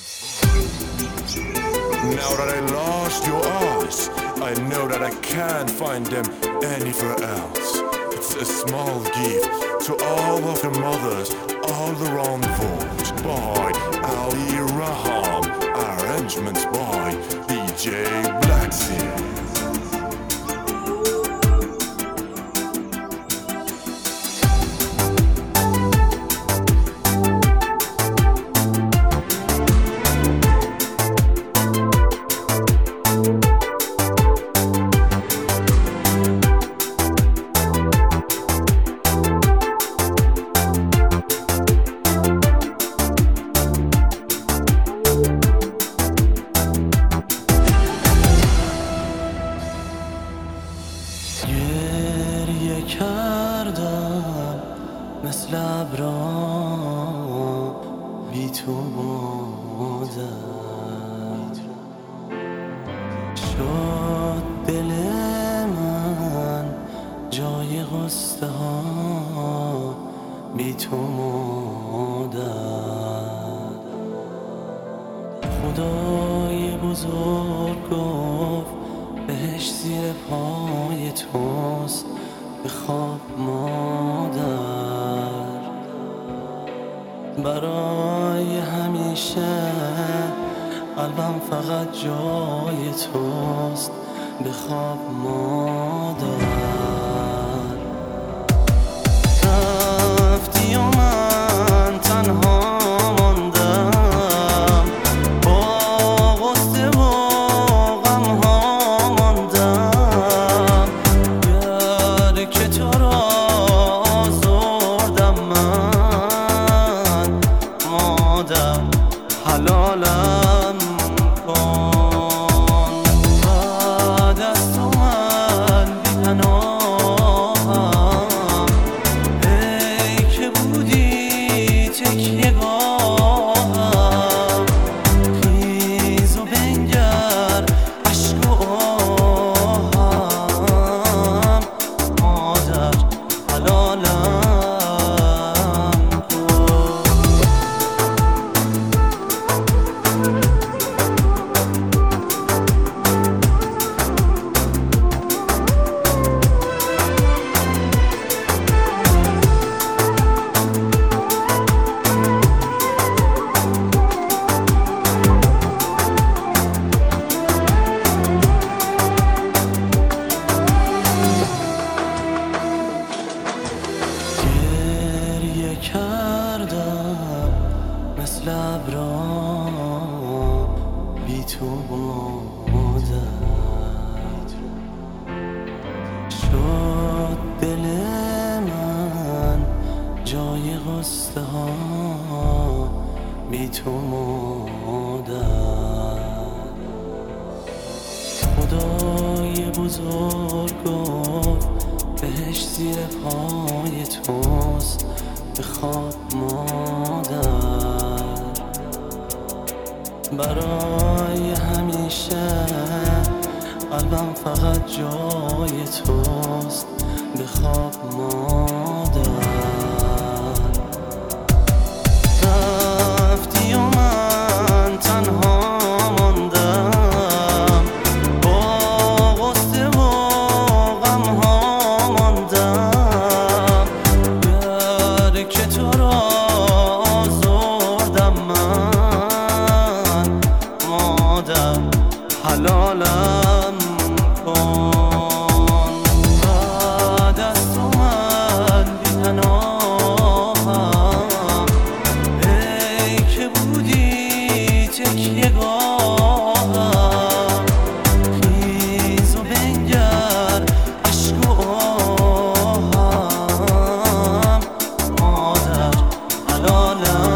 Now that I lost your eyes, I know that I can't find them anywhere else. It's a small gift to all of the mothers all around the world by Ali Raham, arrangements by DJ Blacksea. گریه کردم مثل ابرام بی تو مادر، شد دل من جای غصه ها بی تو مادر. خدای بزرگ گفت بهش زیر پای توست، بخواب مادر. برای همیشه قلبم فقط جای توست، بخواب مادر. رفتی و من تنها حلالم کن. بعد از تو من بی پناهم، ای که بودی تکیه گاهم. خیز و بنگر عشق و آهم، مادر حلالم. کردم مثل ابرام بی تو مادر، شد دل من جای غصه ها بی تو مادر. خدای بزرگ گفت بهش زیر پای توست، بخواب مادر. برای همیشه قلبم فقط جای توست، بخواب مادر. رفتی و من تنها ماندم، با غصه و غمها ماندم. که تو را آزردم من، مادر حلالم کن. بعد از تو من بی پناهم، ای که بودی تکیه گاهم. خیز و بنگر عشق و آهم، مادر حلالم.